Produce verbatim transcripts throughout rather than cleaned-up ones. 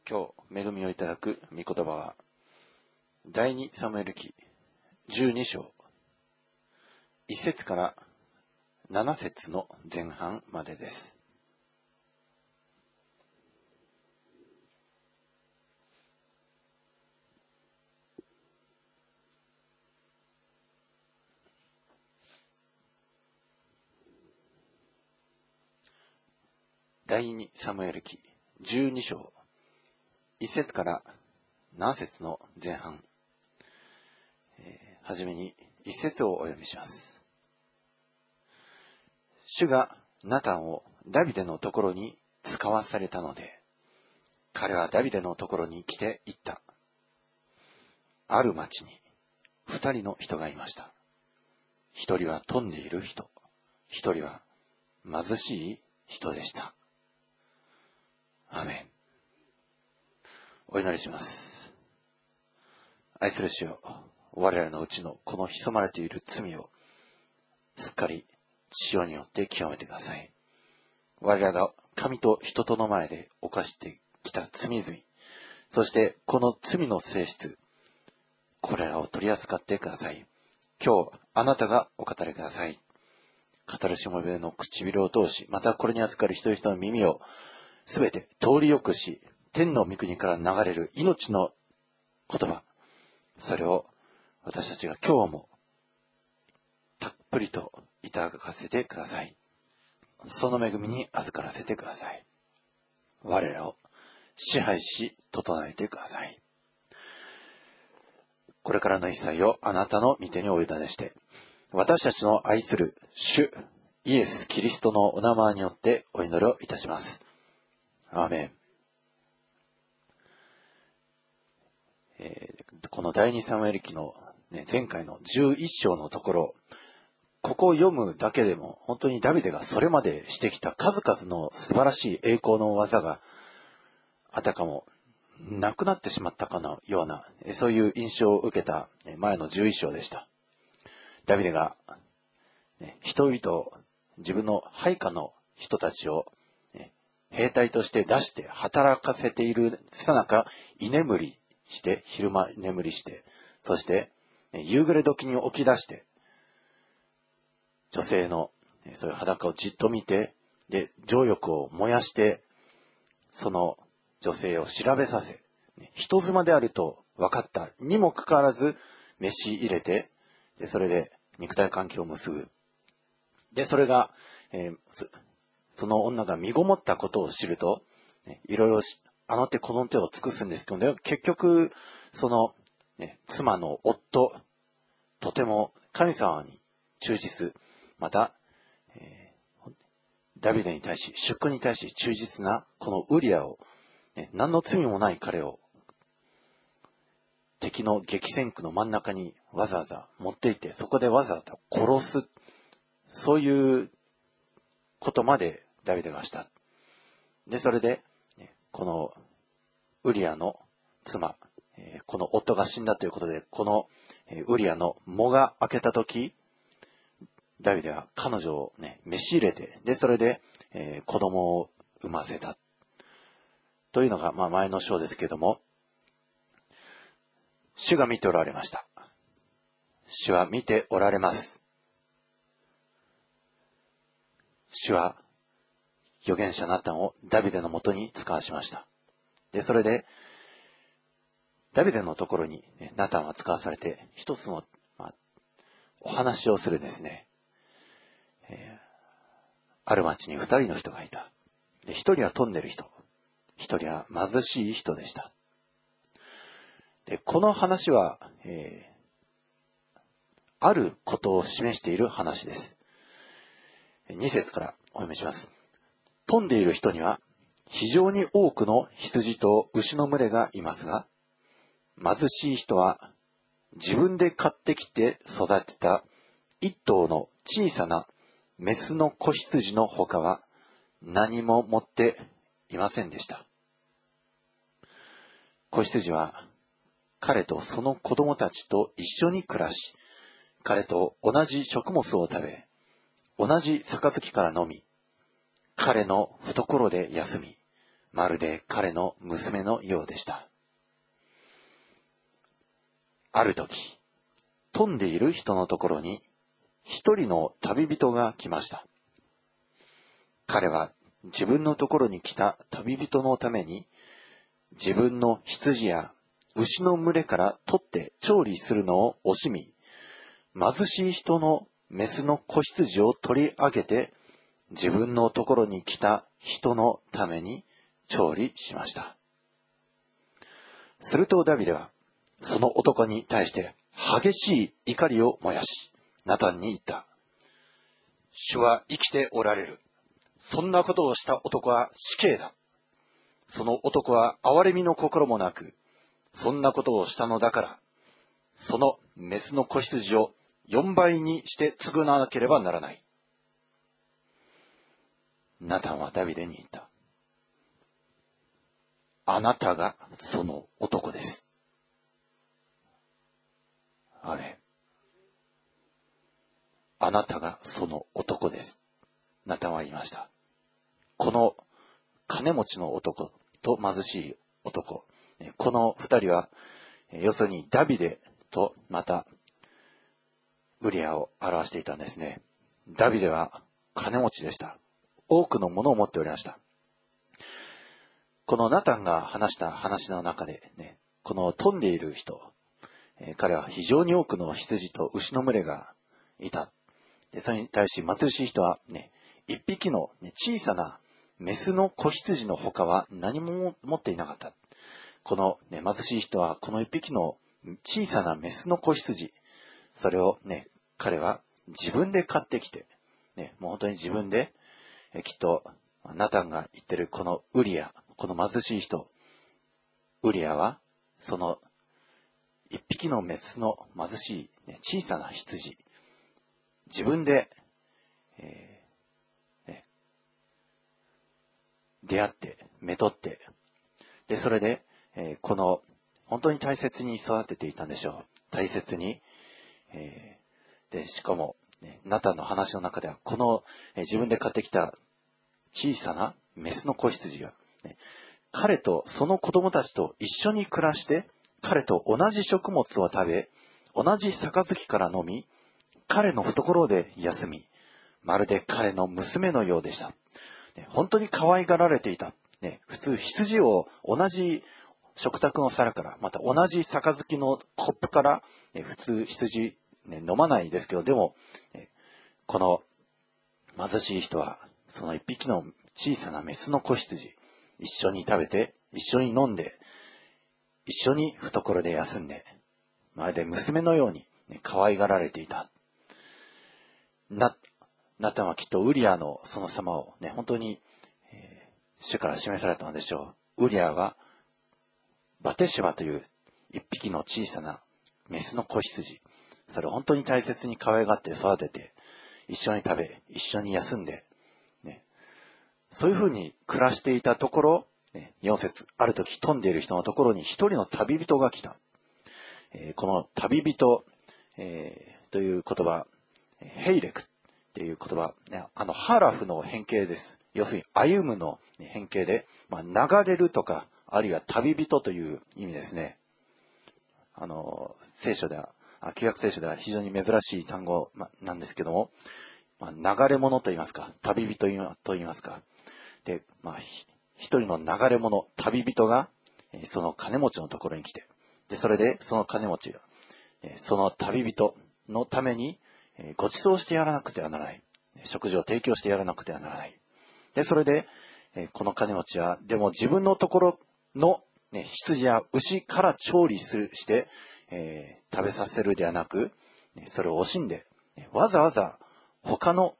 今日恵みをいただく御言葉は第二サムエル記じゅうに章いっ節からなな節の前半までです。第二サムエル記じゅうに章いっ節からなな節の前半、えー、はじめにいっ節をお読みします。主がナタンをダビデのところに使わされたので、彼はダビデのところに来て言った。ある町に二人の人がいました。一人は富んでいる人、一人は貧しい人でした。アーメン。お祈りします。愛する主よ、我らのうちのこの潜まれている罪をすっかり塩によって清めてください。我らが神と人との前で犯してきた罪々、そしてこの罪の性質、これらを取り扱ってください。今日あなたがお語りください。語るしもべの唇を通し、またこれに預かる一人一人の耳をすべて通りよくし、天の御国から流れる命の言葉、それを私たちが今日もたっぷりといただかせてください。その恵みに預からせてください。我らを支配し整えてください。これからの一切をあなたの御手にお委ねして、私たちの愛する主イエス・キリストのお名前によってお祈りをいたします。アーメン。えー、この第二サムエル記の、ね、前回のじゅういっ章のところ、ここを読むだけでも本当にダビデがそれまでしてきた数々の素晴らしい栄光の技があたかもなくなってしまったかのような、そういう印象を受けた前のじゅういっ章でした。ダビデが、ね、人々を、自分の配下の人たちを、ね、兵隊として出して働かせているさなか居眠りして、昼間眠りして、そして、ね、夕暮れ時に起き出して、女性の、ね、そういう裸をじっと見て、で、情欲を燃やして、その女性を調べさせ、ね、人妻であると分かったにもかかわらず、召し入れて、でそれで肉体関係を結ぶ。で、それが、えー、そ, その女が身ごもったことを知ると、ね、いろいろあの手この手を尽くすんですけど、ね、結局、その、ね、妻の夫、とても神様に忠実、また、えー、ダビデに対し、主君に対し忠実なこのウリアを、ね、何の罪もない彼を、敵の激戦区の真ん中にわざわざ持っていて、そこでわざわざ殺す、そういうことまでダビデがした。で、それで、このウリアの妻、この夫が死んだということで、このウリアの喪が明けたとき、ダビデは彼女をね、召し入れて、で、それで、えー、子供を産ませた。というのが、まあ前の章ですけれども、主が見ておられました。主は見ておられます。主は預言者ナタンをダビデのもとに使わしました。で、それで、ダビデのところに、ね、ナタンは使わされて、一つの、まあ、お話をするんですね。えー、ある町に二人の人がいた。で、一人は富んでる人。一人は貧しい人でした。で、この話は、えー、あることを示している話です。に節からお読みします。富んでいる人には非常に多くの羊と牛の群れがいますが、貧しい人は自分で買ってきて育てた一頭の小さなメスの子羊のほかは何も持っていませんでした。子羊は彼とその子供たちと一緒に暮らし、彼と同じ食物を食べ、同じ杯から飲み、彼の懐で休み、 まるで彼の娘のようでした。ある時、飛んでいる人のところに一人の旅人が来ました。彼は自分のところに来た旅人のために、自分の羊や牛の群れから取って調理するのを惜しみ、貧しい人のメスの子羊を取り上げて、自分のところに来た人のために調理しました。するとダビデは、その男に対して激しい怒りを燃やし、ナタンに言った。主は生きておられる。そんなことをした男は死刑だ。その男は憐れみの心もなく、そんなことをしたのだから、そのメスの子羊を四倍にして償わなければならない。ナタンはダビデに言った。あなたがその男です。あれ。あなたがその男です。ナタンは言いました。この金持ちの男と貧しい男、この二人は、要するにダビデとまたウリアを表していたんですね。ダビデは金持ちでした。多くのものを持っておりました。このナタンが話した話の中でね、この飛んでいる人、えー、彼は非常に多くの羊と牛の群れがいた。でそれに対し貧しい人はね、一匹の、ね、小さなメスの子羊の他は何も持っていなかった。この、ね、貧しい人はこの一匹の小さなメスの子羊、それをね、彼は自分で買ってきて、ね、もう本当に自分で、えきっとナタンが言ってるこのウリア、この貧しい人、ウリアはその一匹のメスの貧しい、ね、小さな羊、自分で、えーね、出会って、めとって、で、それで、えー、この、本当に大切に育てていたんでしょう。大切に、えー、で、しかも、ね、ナタンの話の中では、この、えー、自分で買ってきた小さなメスの子羊が、ね、彼とその子供たちと一緒に暮らして、彼と同じ食物を食べ、同じ杯から飲み、彼の懐で休み、まるで彼の娘のようでした。ね、本当に可愛がられていた。ね、普通羊を同じ食卓の皿から、また同じ杯のコップから、ね、普通羊、ね、飲まないですけど、でも、ね、この貧しい人は、その一匹の小さなメスの子羊、一緒に食べて、一緒に飲んで、一緒に懐で休んで、まるで娘のように、ね、可愛がられていた。な、ナタンはきっとウリアのその様をね、本当に、えー、主から示されたのでしょう。ウリアは、バテシュバという一匹の小さなメスの子羊、それを本当に大切に可愛がって育てて、一緒に食べ、一緒に休んで、ね、そういうふうに暮らしていたところ、ね、よん節、ある時飛んでいる人のところに一人の旅人が来た。えー、この旅人、えー、という言葉、ヘイレクっていう言葉、ね、あのハラフの変形です。要するに歩むの変形で、まあ、流れるとか、あるいは旅人という意味ですね。あの聖書では、旧約聖書では非常に珍しい単語なんですけども、まあ、流れ物と言いますか、旅人と言いますか。で、まあ、一人の流れ物、旅人が、その金持ちのところに来て、で、それでその金持ちが、その旅人のために、ご馳走してやらなくてはならない。食事を提供してやらなくてはならない。で、それで、この金持ちは、でも自分のところの、ね、羊や牛から調理するして、えー、食べさせるではなく、それを惜しんで、わざわざ他の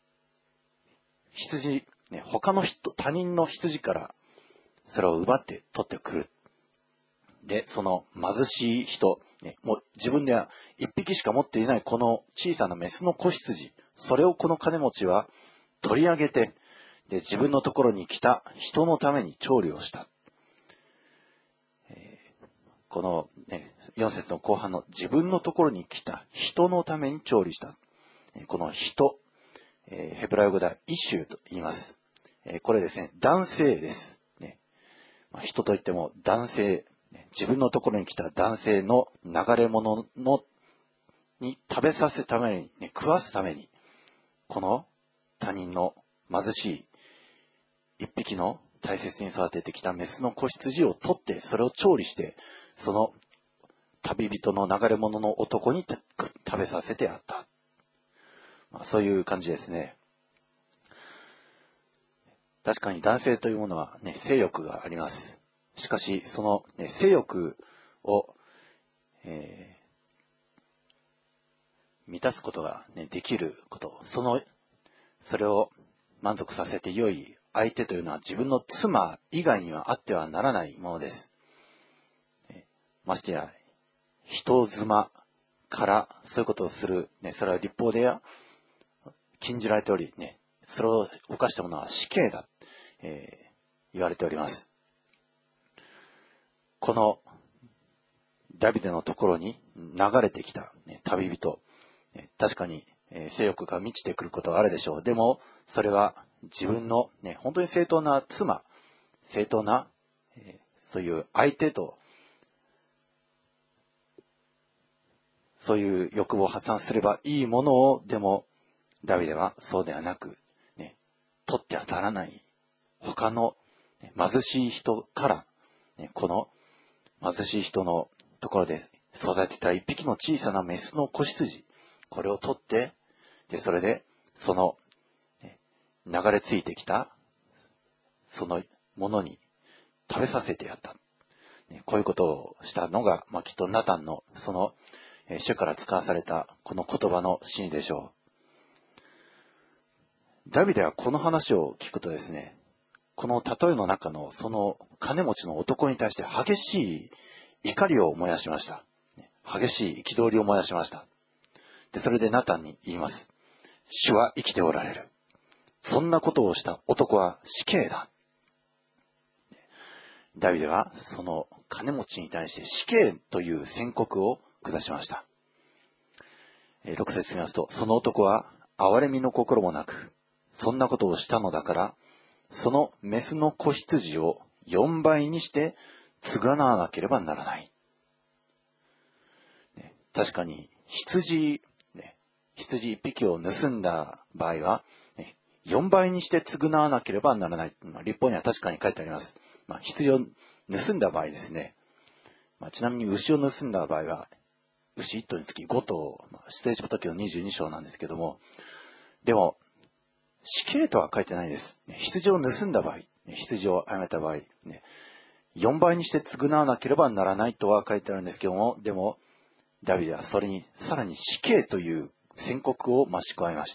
羊、ね、他の人、他人の羊からそれを奪って取ってくる。で、その貧しい人、ね、もう自分では一匹しか持っていないこの小さなメスの子羊、それをこの金持ちは取り上げて、で、自分のところに来た人のために調理をした。えー、この、ね、よん節の後半の自分のところに来た人のために調理した。この人、えー、ヘブライ語ではイシューと言います。えー、これですね、男性です。ね、 まあ、人といっても男性、自分のところに来た男性の流れ物のに食べさせるために、ね、食わすために、この他人の貧しい一匹の大切に育ててきたメスの子羊を取って、それを調理して、その旅人の流れ物の男に食べさせてあった。まあ、そういう感じですね。確かに男性というものはね、性欲があります。しかし、その、ね、性欲を、えー満たすことが、ね、できること、その、それを満足させて良い相手というのは自分の妻以外にはあってはならないものです。ましてや、人妻からそういうことをする、ね、それは律法でや禁じられており、ね、それを犯したものは死刑だ、えー、言われております。このダビデのところに流れてきた、ね、旅人、確かに、えー、性欲が満ちてくることはあるでしょう。でも、それは自分の、ね、本当に正当な妻、正当な、えー、そういう相手と、そういう欲望を発散すればいいものを、でも、ダビデはそうではなく、ね、取って当たらない、他の、ね、貧しい人から、ね、この貧しい人のところで育てた一匹の小さなメスの子羊、これを取って、で、それで、その、流れ着いてきた、そのものに食べさせてやった。こういうことをしたのが、まあ、きっとナタンの、その、主から使わされた、この言葉の真意でしょう。ダビデはこの話を聞くとですね、この例えの中の、その金持ちの男に対して激しい怒りを燃やしました。激しい憤りを燃やしました。で、それでナタンに言います。主は生きておられる。そんなことをした男は死刑だ。ダビデはその金持ちに対して死刑という宣告を下しました。ろく節見ますと、その男は憐れみの心もなく、そんなことをしたのだから、そのメスの子羊をよんばいにして償わなければならない。確かに羊、羊一匹を盗んだ場合は、よんばいにして償わなければならない。まあ、律法には確かに書いてあります。まあ、羊を盗んだ場合ですね。まあ、ちなみに牛を盗んだ場合は、牛いっ頭につきご頭、まあ、出エジプト記のにじゅうに章なんですけども、でも、死刑とは書いてないです。羊を盗んだ場合、羊を殺めた場合、ね、よんばいにして償わなければならないとは書いてあるんですけども、でも、ダビデはそれにさらに死刑という宣告を増し加えました。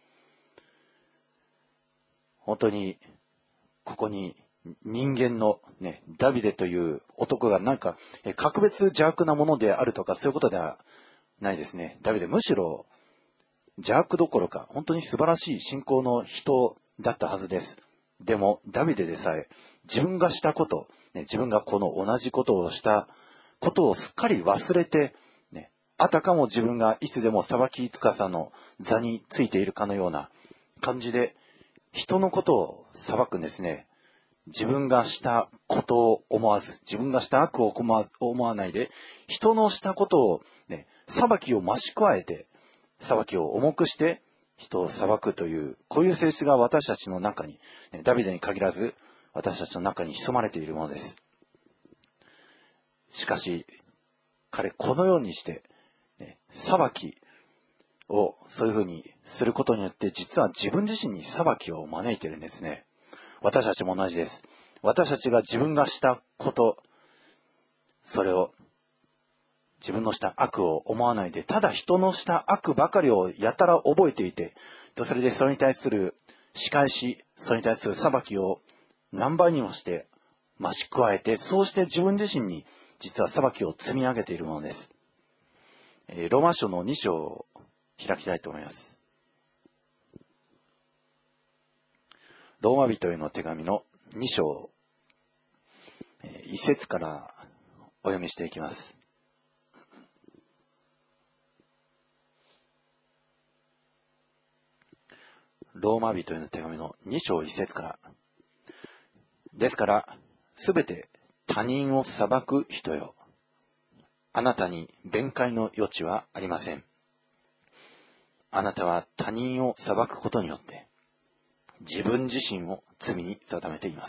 本当に、ここに人間のね、ダビデという男がなんか格別邪悪なものであるとかそういうことではないですね。ダビデむしろ邪悪どころか本当に素晴らしい信仰の人だったはずです。でもダビデでさえ自分がしたこと、ね、自分がこの同じことをしたことをすっかり忘れて、ね、あたかも自分がいつでも裁き司の座についているかのような感じで人のことを裁くんですね。自分がしたことを思わず、自分がした悪を思わないで、人のしたことを、ね、裁きを増し加えて、裁きを重くして人を裁くという、こういう性質が私たちの中に、ね、ダビデに限らず、私たちの中に潜まれているものです。しかし、彼このようにして、ね、裁きをそういうふうにすることによって、実は自分自身に裁きを招いているんですね。私たちも同じです。私たちが自分がしたこと、それを自分のした悪を思わないで、ただ人のした悪ばかりをやたら覚えていて、それでそれに対する仕返し、それに対する裁きを何倍にもして増し加えて、そうして自分自身に実は裁きを積み上げているものです。ローマ書のに章を開きたいと思います。ローマ人への手紙のに章、いち節からお読みしていきます。ローマ人への手紙のに章いち節から。ですから、 すべて他人を裁く人よ。あなたに弁解の余地はありません。あなたは他人を裁くことによって、自分自身を罪に定めています。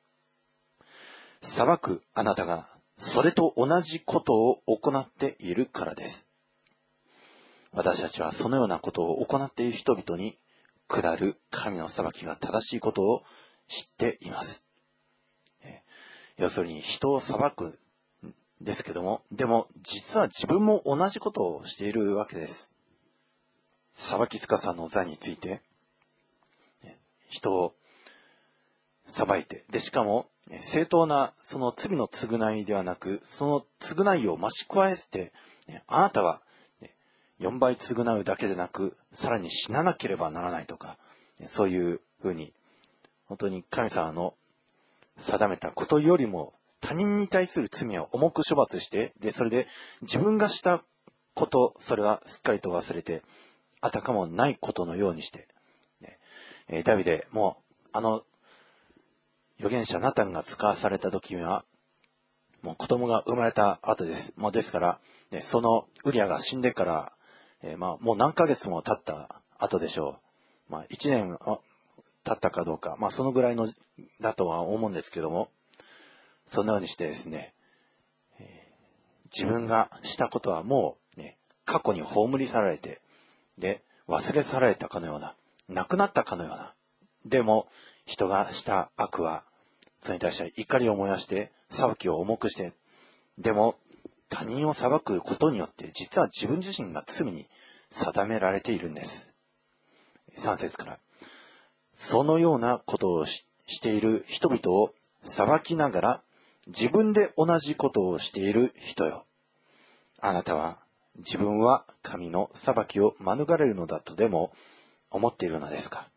裁くあなたがそれと同じことを行っているからです。私たちはそのようなことを行っている人々に下る神の裁きが正しいことを知っています。要するに人を裁くんですけども、でも実は自分も同じことをしているわけです。裁き司の座について人を裁いて、でしかも正当なその罪の償いではなく、その償いを増し加えて、あなたはよんばい償うだけでなく、さらに死ななければならないとか、そういうふうに本当に神様の定めたことよりも他人に対する罪を重く処罰して、でそれで自分がしたこと、それはすっかりと忘れて、あたかもないことのようにして、ね、ダビデもあの預言者ナタンが使わされた時には、もう子供が生まれた後です。もうですから、ね、そのウリアが死んでから、えー、まあもう何ヶ月も経った後でしょう。まあ一年経ったかどうか、まあそのぐらいのだとは思うんですけども、そのようにしてですね、えー、自分がしたことはもうね、過去に葬り去られて、で忘れ去られたかのような、なくなったかのような。でも人がした悪は、それに対して怒りを燃やして裁きを重くして、でも他人を裁くことによって実は自分自身が罪に定められているんです。さん節から、そのようなことを し, している人々を裁きながら自分で同じことをしている人よ。あなたは自分は神の裁きを免れるのだとでも思っているのですか。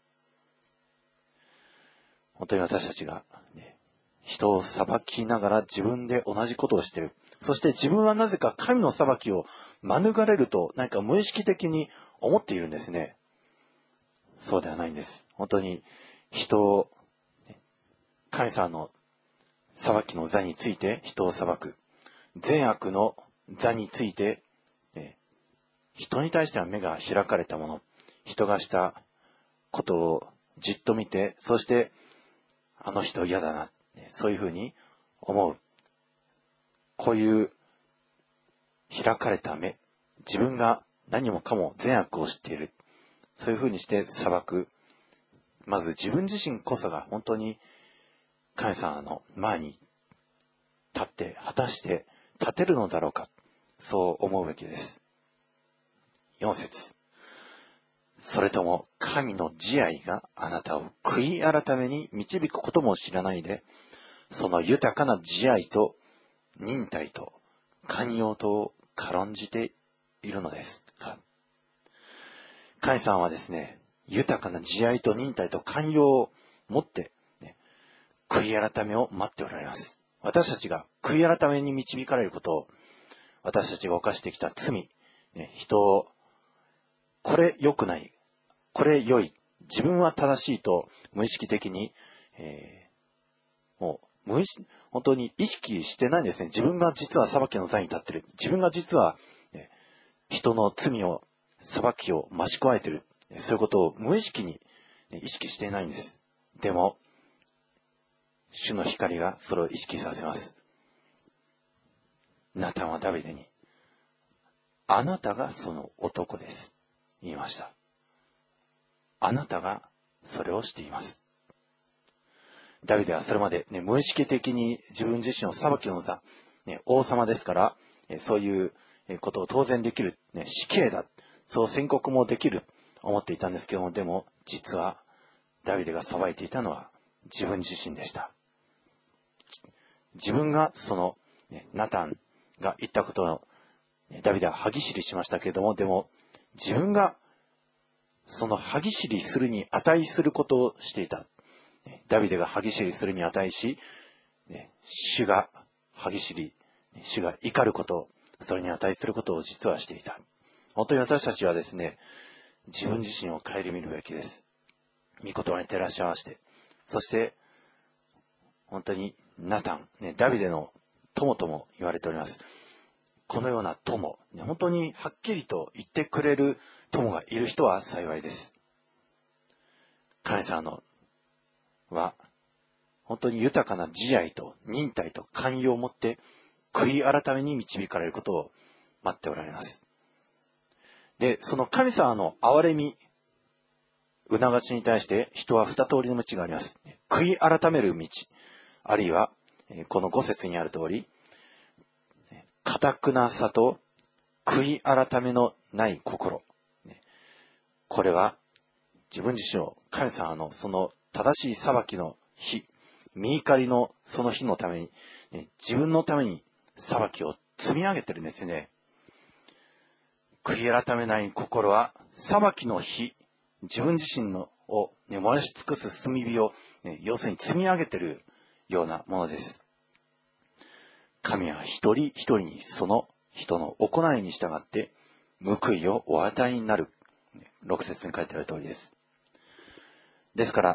本当に私たちが、ね、人を裁きながら自分で同じことをしている。そして自分はなぜか神の裁きを免れると何か無意識的に思っているんですね。そうではないんです。本当に人を、神様の裁きの座について人を裁く。善悪の座について、ね、人に対しては目が開かれたもの。人がしたことをじっと見て、そしてあの人嫌だな、そういうふうに思う。こういう開かれた目、自分が何もかも善悪を知っている。そういうふうにして裁く。まず自分自身こそが本当に神様の前に立って、果たして立てるのだろうか。そう思うべきです。よん節。それとも神の慈愛があなたを悔い改めに導くことも知らないで、その豊かな慈愛と忍耐と寛容とを軽んじているのですか。神様はですね、豊かな慈愛と忍耐と寛容を持って、ね、悔い改めを待っておられます。私たちが悔い改めに導かれることを、私たちが犯してきた罪、ね、人をこれ良くない、これ良い、自分は正しいと無意識的に、えー、もう無意識、本当に意識してないんですね。自分が実は裁きの座に立ってる。自分が実は、ね、人の罪を、裁きを増し加えてる。そういうことを無意識に、ね、意識していないんです。でも、主の光がそれを意識させます。ナタンはダビデに、あなたがその男です。言いました。あなたがそれをしています。ダビデはそれまで、ね、無意識的に自分自身を裁きの座、ね、王様ですから、そういうことを当然できる、ね、死刑だ、そう宣告もできる思っていたんですけども、でも実はダビデが裁いていたのは自分自身でした。自分がその、ね、ナタンが言ったことを、ね、ダビデは歯ぎしりしましたけれども、でも自分がその歯ぎしりするに値することをしていた。ダビデが歯ぎしりするに値し、主が歯ぎしり、主が怒ること、それに値することを実はしていた。本当に私たちはですね、自分自身を顧みるべきです。御言葉に照らし合わせて、そして本当にナタン、ね、ダビデの友とも言われております。このような友、ね、本当にはっきりと言ってくれる友がいる人は幸いです。神様のは本当に豊かな慈愛と忍耐と寛容を持って悔い改めに導かれることを待っておられます。で、その神様の憐れみ、促しに対して人は二通りの道があります。悔い改める道、あるいはこの五節にある通り、堅くなさと悔い改めのない心。これは自分自身を神様のその正しい裁きの日、御怒りのその日のために、自分のために裁きを積み上げてるんですね。悔い改めない心は裁きの日、自分自身のを、ね、燃やし尽くす炭火を、ね、要するに積み上げてるようなものです。神は一人一人にその人の行いに従って報いをお与えになる。六節に書いてある通りです。ですから、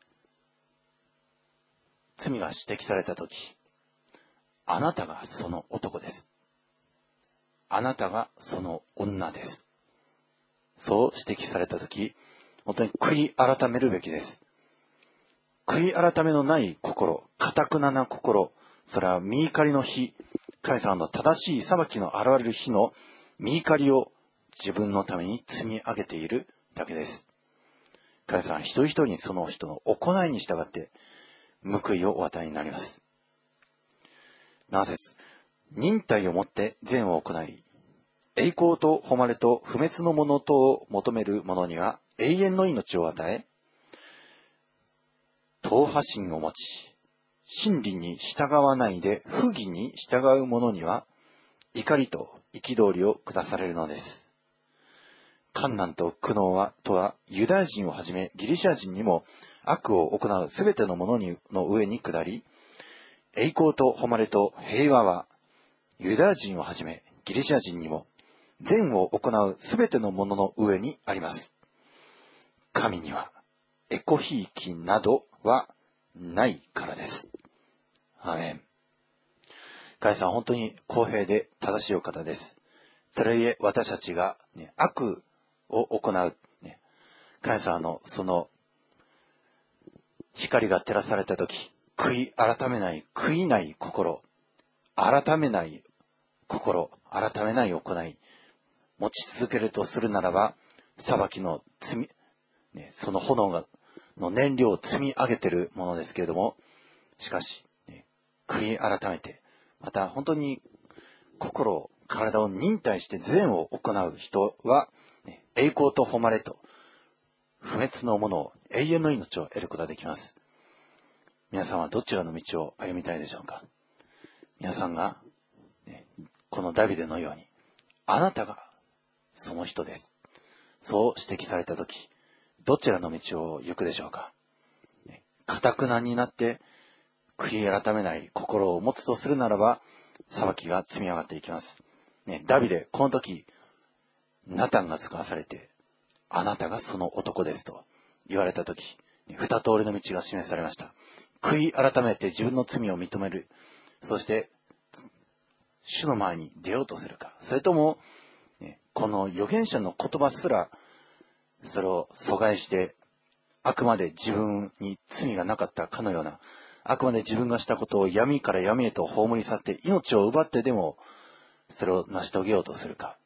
罪が指摘されたとき、あなたがその男です。あなたがその女です。そう指摘されたとき、本当に悔い改めるべきです。悔い改めのない心、堅くなな心、それは御怒りの日、神様の正しい裁きの現れる日の御怒りを自分のために積み上げているだけです。神様は一人一人にその人の行いに従って報いをお与えになります。なな節、忍耐をもって善を行い、栄光と誉れと不滅のものとを求める者には永遠の命を与え、党派心を持ち、真理に従わないで不義に従う者には怒りと憤りを下されるのです。患難と苦悩はとはユダヤ人をはじめギリシャ人にも悪を行うすべての者にの上に下り、栄光と誉れと平和はユダヤ人をはじめギリシャ人にも善を行うすべての者の上にあります。神にはエコひいきなどはないからです。アーメン。神様は本当に公平で正しいお方です。それゆえ私たちが、ね、悪を行う、ね、神様のその光が照らされたとき、悔い改めない、悔いない心、改めない心、改めない行い、持ち続けるとするならば、裁きの罪、ね、その炎がの燃料を積み上げているものですけれども、しかし、ね、悔い改めて、また本当に心を、体を忍耐して善を行う人は、ね、栄光と誉れと不滅のものを、永遠の命を得ることができます。皆さんはどちらの道を歩みたいでしょうか。皆さんが、ね、このダビデのように、あなたがその人です。そう指摘されたとき、どちらの道を行くでしょうか。堅くなになって悔い改めない心を持つとするならば、裁きが積み上がっていきます。ね、ダビデ、この時、ナタンが使わされて、あなたがその男ですと言われた時、二通りの道が示されました。悔い改めて自分の罪を認める。そして、主の前に出ようとするか。それとも、ね、この預言者の言葉すら、それを阻害して、あくまで自分に罪がなかったかのような、あくまで自分がしたことを闇から闇へと葬り去って命を奪ってでもそれを成し遂げようとするか。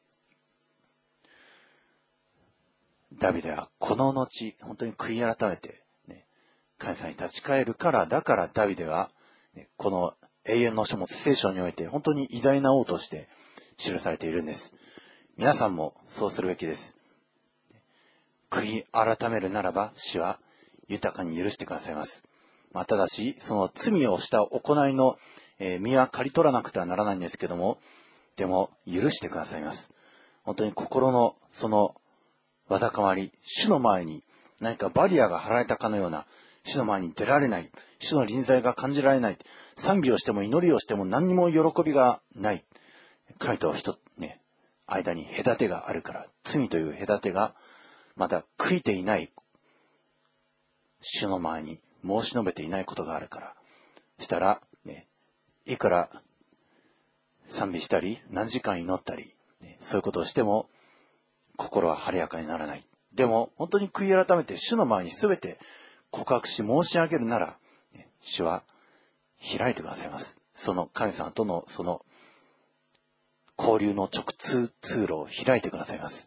ダビデはこの後本当に悔い改めて、ね、神様に立ち返るからだからダビデは、ね、この永遠の書物聖書において本当に偉大な王として記されているんです。皆さんもそうするべきです。悔い改めるならば主は豊かに許してくださいます。まあ、ただし、その罪をした行いの、えー、身は刈り取らなくてはならないんですけども、でも許してくださいます。本当に心のそのわだかまり、主の前に何かバリアが張られたかのような、主の前に出られない、主の臨在が感じられない、賛美をしても祈りをしても何にも喜びがない。神と人、ね、間に隔てがあるから、罪という隔てがまだ悔いていない、主の前に申し述べていないことがあるから、 したら、ね、いくら賛美したり、何時間祈ったり、ね、そういうことをしても、心は晴れやかにならない。でも、本当に悔い改めて主の前に全て告白し申し上げるなら、ね、主は開いてくださいます。その神様とのその交流の直通通路を開いてくださいます。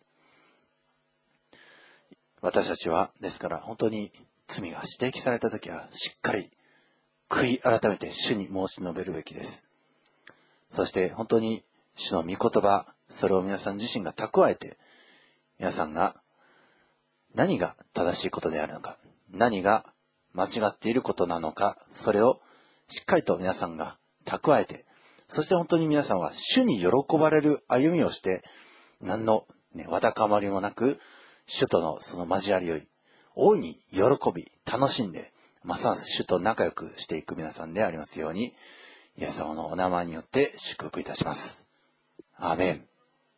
私たちは、ですから本当に罪が指摘されたときはしっかり悔い改めて主に申し述べるべきです。そして本当に主の御言葉、それを皆さん自身が蓄えて、皆さんが何が正しいことであるのか、何が間違っていることなのか、それをしっかりと皆さんが蓄えて、そして本当に皆さんは主に喜ばれる歩みをして、何の、ね、わだかまりもなく、主とのその交わりを大いに喜び、楽しんで、ますます主と仲良くしていく皆さんでありますように、イエス様のお名前によって祝福いたします。アーメン。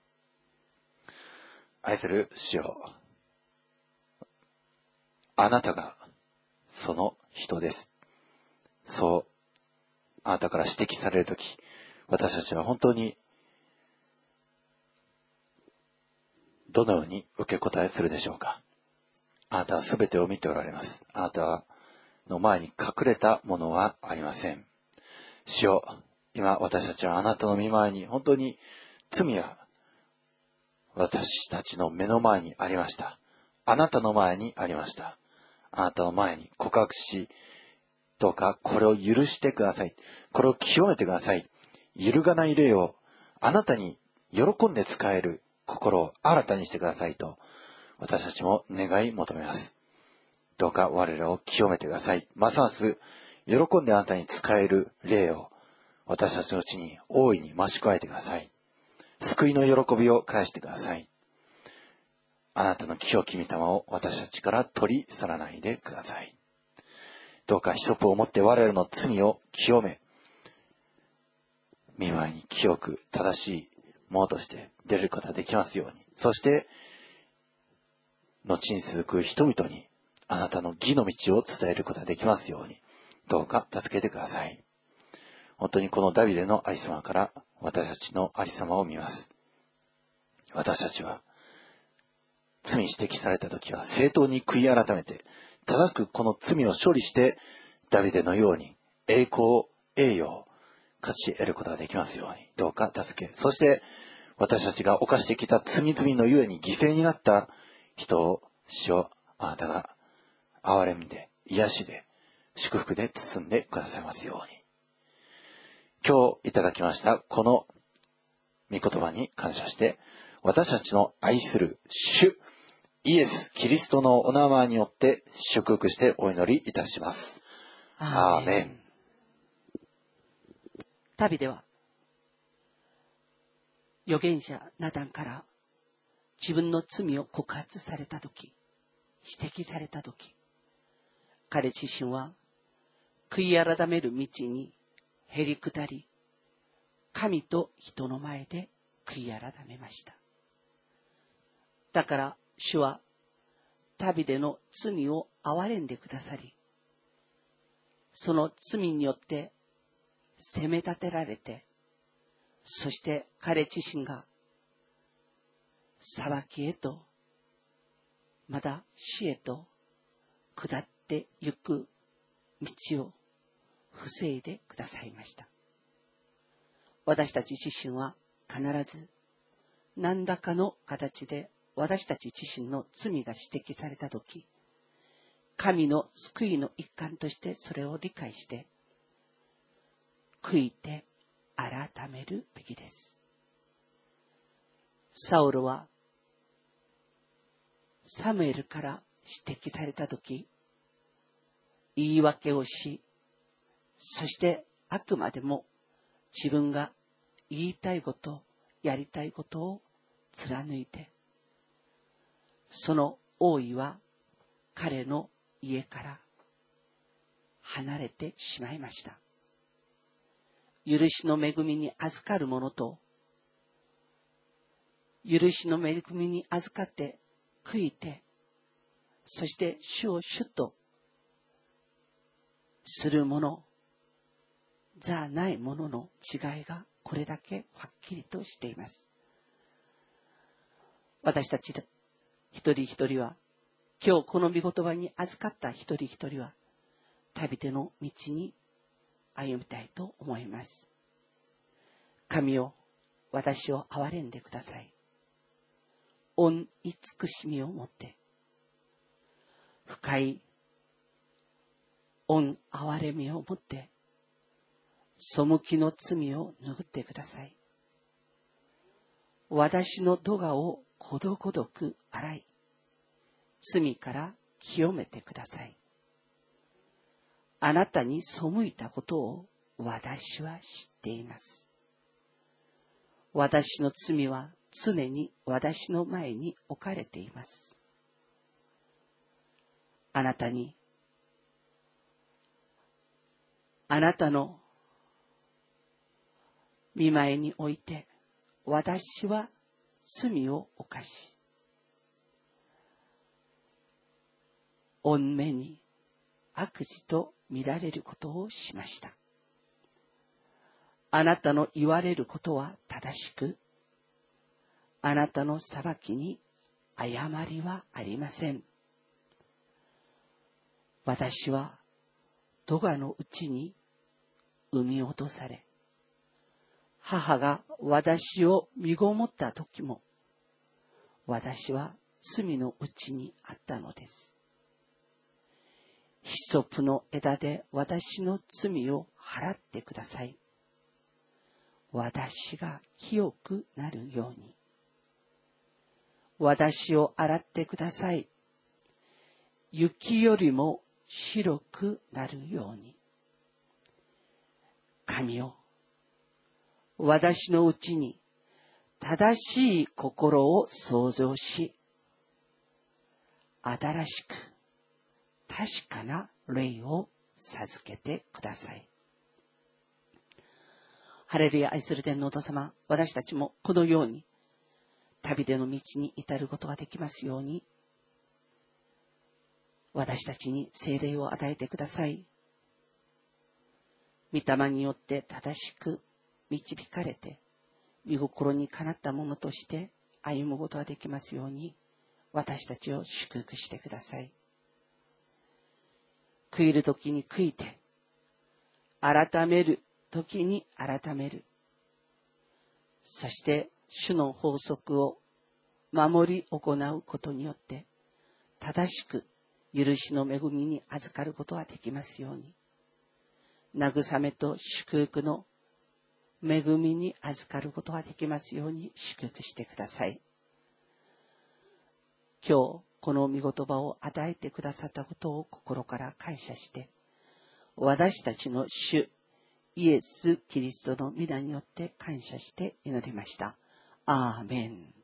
愛する主よ、あなたがその人です。そう、あなたから指摘されるとき、私たちは本当にどのように受け答えするでしょうか。あなたはすべてを見ておられます。あなたの前に隠れたものはありません。主よ、今私たちはあなたの御前に本当に罪は私たちの目の前にありました。あなたの前にありました。あなたの前に告白し、どうかこれを許してください。これを清めてください。揺るがない霊をあなたに喜んで使える心を新たにしてくださいと、私たちも願い求めます。どうか我らを清めてください。ますます喜んであなたに使える霊を私たちのうちに大いに増し加えてください。救いの喜びを返してください。あなたの清き御霊を私たちから取り去らないでください。どうかヒソプを持って我々の罪を清め、見舞いに清く正しいものとして出ることができますように。そして、後に続く人々にあなたの義の道を伝えることができますように、どうか助けてください。本当にこのダビデのありさまから私たちのありさまを見ます。私たちは罪指摘されたときは正当に悔い改めて、正しくこの罪を処理して、ダビデのように栄光、栄誉を勝ち得ることができますように、どうか助け。そして私たちが犯してきた罪々のゆえに犠牲になった人を、主をあなたが憐れみで、癒しで、祝福で包んでくださいますように。今日いただきましたこの御言葉に感謝して、私たちの愛する主イエス・キリストのお名前によって祝福してお祈りいたします。アーメン。 ダビデは預言者ナタンから自分の罪を告発されたとき、指摘されたとき、彼自身は悔い改める道にへり下り、神と人の前で悔い改めました。だから主はダビデの罪を憐れんでくださり、その罪によって責め立てられて、そして彼自身が裁きへと、また死へと下ってゆく道を防いでくださいました。私たち自身は必ず何らかの形で私たち自身の罪が指摘されたとき、神の救いの一環としてそれを理解して、悔いて改めるべきです。サウロはサムエルから指摘されたとき、言い訳をし、そしてあくまでも自分が言いたいこと、やりたいことを貫いて、その王位は彼の家から離れてしまいました。許しの恵みに預かる者と、許しの恵みに預かって悔いて、そして主を主とする者、 じゃないものの違いがこれだけはっきりとしています。私たち一人一人は、今日この御言葉に預かった一人一人は、旅手の道に歩みたいと思います。神よ、私を憐れんでください。御慈しみをもって、深い御憐れみをもって、背きの罪を拭ってください。私の咎をことごとく洗い、罪から清めてください。あなたに背いたことを私は知っています。私の罪は常に私の前に置かれています。あなたに、あなたの御前において、私は罪を犯し、御目に悪事と見られることをしました。あなたの言われることは正しく、あなたの裁きに誤りはありません。私は咎のうちに産み落とされ、母が私を身ごもった時も、私は罪のうちにあったのです。ヒソプの枝で私の罪を払ってください。私が清くなるように。私を洗ってください。雪よりも白くなるように。神よ、私のうちに正しい心を創造し、新しく確かな霊を授けてください。ハレルヤ。愛する天のお父様、私たちもこのように旅での道に至ることができますように、私たちに聖霊を与えてください。御霊によって正しく導かれて、御心にかなったものとして歩むことができますように、私たちを祝福してください。悔いるときに悔いて、改めるときに改める。そして主の法則を守り行うことによって、正しく許しの恵みに預かることができますように、慰めと祝福の恵みに預かることができますように祝福してください。今日この御言葉を与えてくださったことを心から感謝して、私たちの主イエス・キリストの皆によって感謝して祈りました。アーメン。